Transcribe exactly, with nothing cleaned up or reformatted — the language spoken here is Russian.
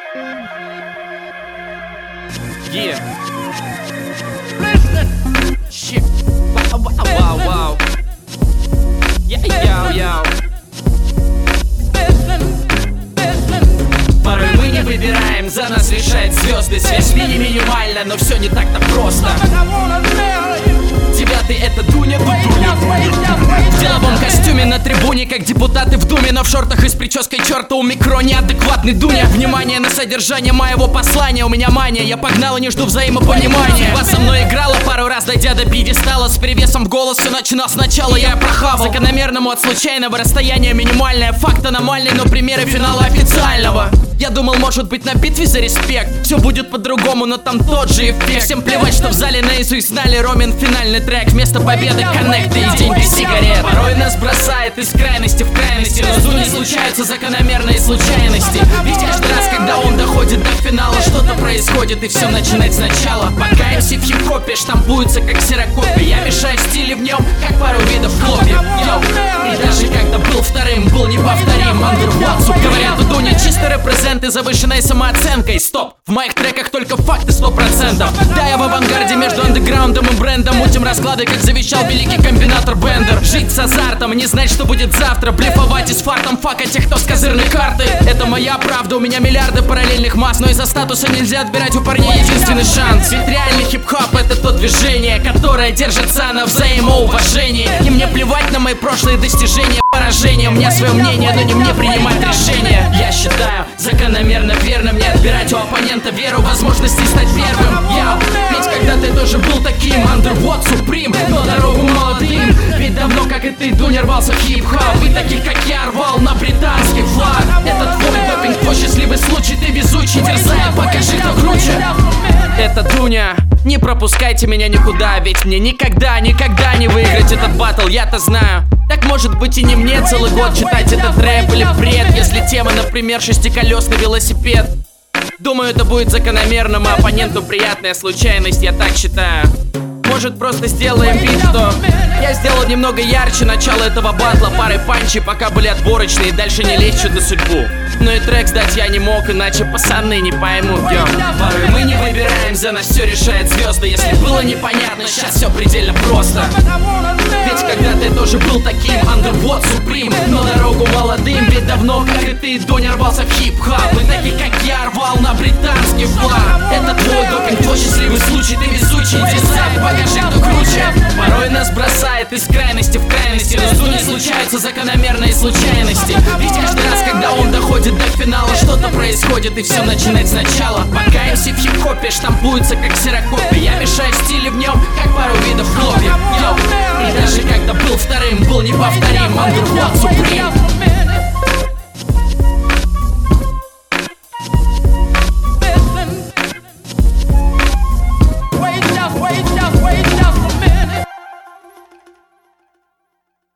Yeah. Shit. Wow, wow, wow, wow. Yeah, yeah, yeah. Порой мы не выбираем, за нас решают звезды. Связь с ними минимальна, но все не так-то просто. Девятый — это Дуня, Дуня. В деловом костюме на трибуне, как депутаты в думе, но в шортах и с прической черта у микро неадекватный Дуня. Внимание на содержание моего послания, у меня мания, я погнал и не жду взаимопонимания. Вас со мной играла пару раз, дойдя до пьедестала. С перевесом в голос все начинал сначала, я прохавал. Закономерному от случайного расстояния минимальное. Факт аномальный, но примеры финала официального. Я думал, может быть, на битве за респект все будет по-другому, но там тот же эффект. Всем плевать, что в зале наизусть знали Ромин финальный трек. Вместо победы коннекты и деньги сигарет. Порой нас бросает из крайности в крайности, но с Дуней случаются закономерные случайности. Ведь каждый раз, когда он доходит до финала, что-то происходит и все начинает сначала. Пока эм си в хип-хопе штампуются как ксерокопия, я мешаю стили в нем, как пару видов хлопьев. Йоу. И даже когда был вторым, был неповторим андервотсу. Говорят, у Дуни чисто репрезент и завышенной самооценкой. Стоп, в моих треках только факты сто процентов. Да, я в авангарде между андеграундом и брендом. Мутим расклады, как завещал великий комбинатор Бендер. Жить с азартом, не знать, что будет завтра. Блефовать и с фартом факать тех, кто с козырной карты. Это моя правда, у меня миллиарды параллельных масс, но из-за статуса нельзя отбирать у парней единственный шанс. Ведь реальный хип-хоп — это то движение, которое держится на взаимоуважении. И мне плевать на мои прошлые достижения, поражения. У меня свое мнение, но не мне принимать решения. Я считаю закономерно верным не отбирать у оппонента веру, возможности стать первым. Я, ведь когда ты тоже был таким, Underwater Supreme, но дорогу молодым. Ведь давно, как и ты, Дуня, рвался в хип-хоп, и таких, как я, рвал на британский флаг. Это твой допинг, твой счастливый случай, ты везучий, дерзай, покажи, кто круче. Это Дуня, не пропускайте меня никуда, ведь мне никогда, никогда не выиграть этот баттл, я-то знаю. Так может быть и не мне целый год читать этот рэп или бред, если тема, например, шестиколесный велосипед. Думаю, это будет закономерным, а оппоненту приятная случайность, я так считаю. Может, просто сделаем вид, что я сделал немного ярче начало этого батла, парой панчей, пока были отборочные, дальше не лезть на судьбу. Но и трек сдать я не мог, иначе пацаны не поймут. Йо. Порой мы не выбираем, за нас все решает звезды. Если было непонятно, сейчас все предельно просто. Ведь когда ты тоже был таким, Underwater Supreme, но дорогу молодым. Ведь давно, как и ты, Дуня, рвался в хип-хоп, и таких, как я, рвал на британский флаг. Это твой допинг, твой счастливый случай, ты везучий, дизайн, покажи, кто круче. Порой нас бросает из крайности в крайности, но с Дуней случаются закономерные случайности. Ведь каждый раз, когда он доходит до финала, что-то происходит и все начинает сначала. Пока эм си в хип-хопе штампуются как ксерокопия, я мешаю стили в нем, как пару видов хлопьев. Йоу. И даже когда был вторым, был неповторим. Underwater